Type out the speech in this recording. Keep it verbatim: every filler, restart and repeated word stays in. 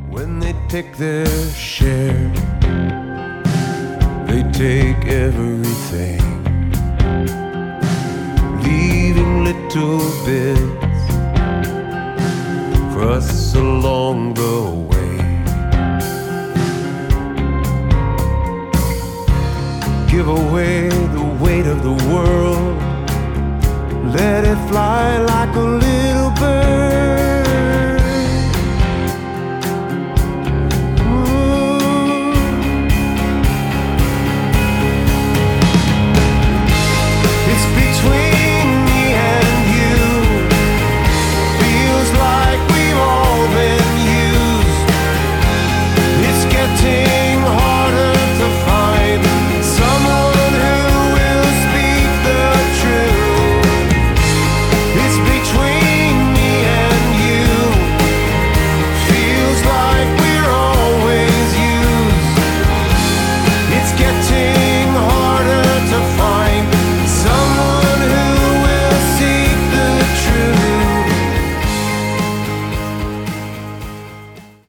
When they take their share, they take everything, leaving little bits for us along the way. Give away the weight of the world, let it fly like a leaf.